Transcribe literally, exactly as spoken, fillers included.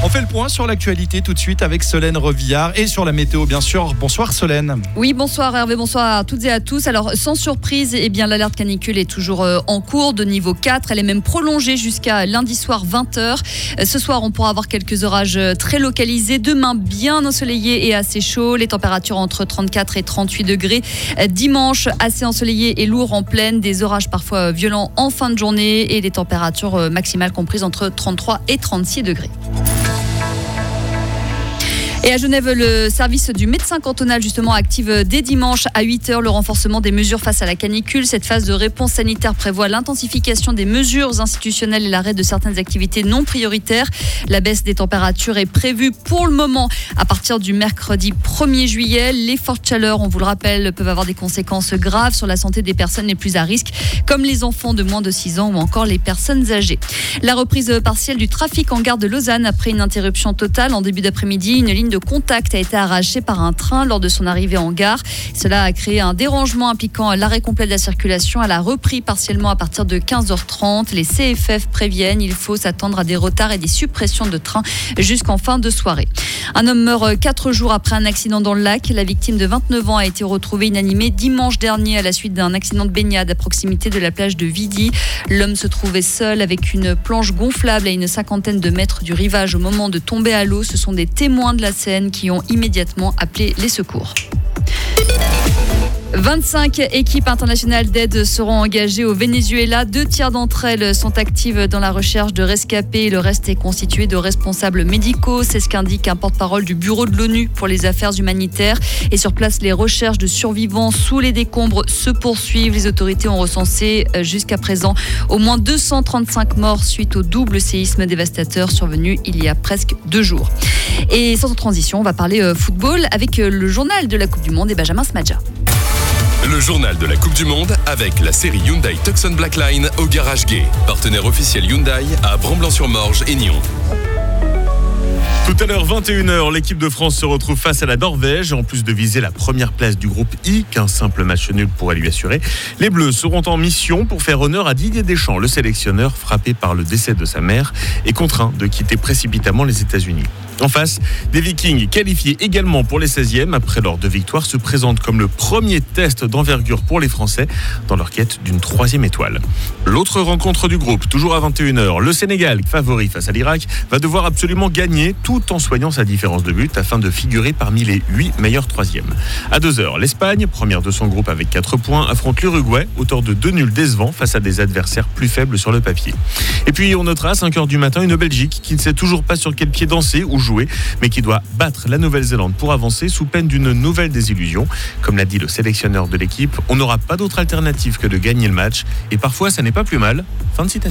fait le point sur l'actualité tout de suite avec Solène Revillard et sur la météo bien sûr. Bonsoir Solène. Oui, bonsoir Hervé, bonsoir à toutes et à tous. Alors sans surprise, eh bien, l'alerte canicule est toujours en cours de niveau quatre. Elle est même prolongée jusqu'à lundi soir vingt heures. Ce soir, on pourra avoir quelques orages très localisés. Demain, bien ensoleillé et assez chaud. Les températures entre trente-quatre et trente-huit degrés. Dimanche, assez ensoleillé et lourd en plaine. Des orages parfois violents en fin de journée et des températures maximales comprises entre trente-trois et trente-six degrés. Et à Genève, le service du médecin cantonal justement active dès dimanche à huit heures le renforcement des mesures face à la canicule. Cette phase de réponse sanitaire prévoit l'intensification des mesures institutionnelles et l'arrêt de certaines activités non prioritaires. La baisse des températures est prévue pour le moment à partir du mercredi premier juillet. Les fortes chaleurs, on vous le rappelle, peuvent avoir des conséquences graves sur la santé des personnes les plus à risque, comme les enfants de moins de six ans ou encore les personnes âgées. La reprise partielle du trafic en gare de Lausanne après une interruption totale en début d'après-midi. Une ligne de contact a été arrachée par un train lors de son arrivée en gare. Cela a créé un dérangement impliquant l'arrêt complet de la circulation. Elle a repris partiellement à partir de quinze heures trente. Les C F F préviennent, il faut s'attendre à des retards et des suppressions de trains jusqu'en fin de soirée. Un homme meurt quatre jours après un accident dans le lac. La victime de vingt-neuf ans a été retrouvée inanimée dimanche dernier à la suite d'un accident de baignade à proximité de la plage de Vidi. L'homme se trouvait seul avec une planche gonflable à une cinquantaine de mètres du rivage au moment de tomber à l'eau. Ce sont des témoins de la scène qui ont immédiatement appelé les secours. vingt-cinq équipes internationales d'aide seront engagées au Venezuela. Deux tiers d'entre elles sont actives dans la recherche de rescapés. Le reste est constitué de responsables médicaux. C'est ce qu'indique un porte-parole du bureau de l'ONU pour les affaires humanitaires. Et sur place, les recherches de survivants sous les décombres se poursuivent. Les autorités ont recensé jusqu'à présent au moins deux cent trente-cinq morts suite au double séisme dévastateur survenu il y a presque deux jours. Et sans transition, on va parler football avec le journal de la Coupe du Monde et Benjamin Smadja. Le journal de la Coupe du Monde avec la série Hyundai Tucson Blackline au Garage Gay. Partenaire officiel Hyundai à Bramblans-sur-Morge et Nyon. Tout à l'heure, vingt et une heures, l'équipe de France se retrouve face à la Norvège. En plus de viser la première place du groupe I, qu'un simple match nul pourrait lui assurer, les Bleus seront en mission pour faire honneur à Didier Deschamps. Le sélectionneur, frappé par le décès de sa mère, est contraint de quitter précipitamment les États-Unis. En face, des Vikings qualifiés également pour les seizièmes après leur deux victoires se présentent comme le premier test d'envergure pour les Français dans leur quête d'une troisième étoile. L'autre rencontre du groupe, toujours à vingt et une heures, le Sénégal, favori face à l'Irak, va devoir absolument gagner tout en soignant sa différence de but afin de figurer parmi les huit meilleurs troisièmes. À deux heures, l'Espagne, première de son groupe avec quatre points, affronte l'Uruguay, auteur de deux nuls décevants face à des adversaires plus faibles sur le papier. Et puis on notera à cinq heures du matin une Belgique qui ne sait toujours pas sur quel pied danser ou jouer, mais qui doit battre la Nouvelle-Zélande pour avancer sous peine d'une nouvelle désillusion. Comme l'a dit le sélectionneur de l'équipe, on n'aura pas d'autre alternative que de gagner le match et parfois ça n'est pas plus mal. Fin de citation.